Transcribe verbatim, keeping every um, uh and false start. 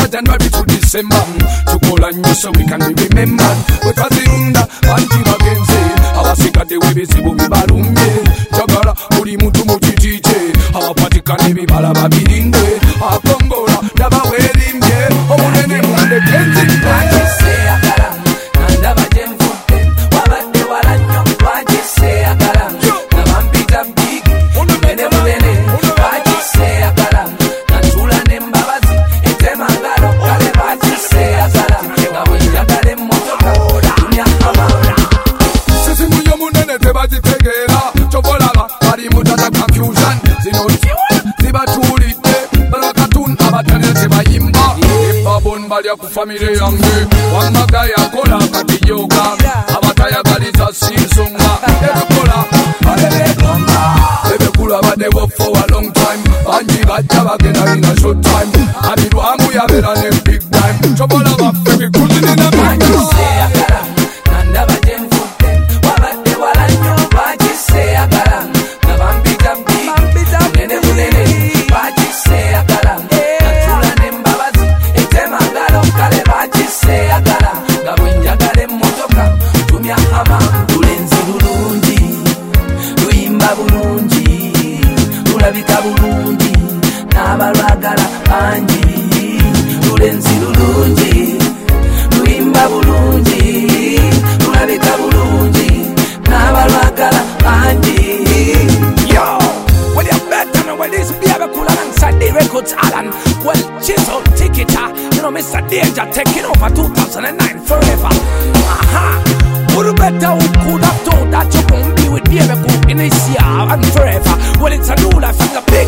January to December. Tukola nnyo so we can be remembered. We twazirunda bangi bagenze abasigadde webizibu bibalumye. Jagala buli muntu mu kiti kye abapatikana ebibala babirinde. Akongola ndaba weerimbye obunene mundeke nzimbe. Balya ku family yange wamaga yakola kati yoga abatayagaliza sinsonga ebikola balebegomba ebekula badde for a long time bangi bajja bagenda in a short time abirwamu yabera ne big time chobola baffe bikuzine na bangi Alan, well, chisel, ticketa, you know, Mister Danger taking over two thousand nine forever. Aha, would better who could have told that you won't be with Baby Cool in this year and forever. Well, it's a new life and a big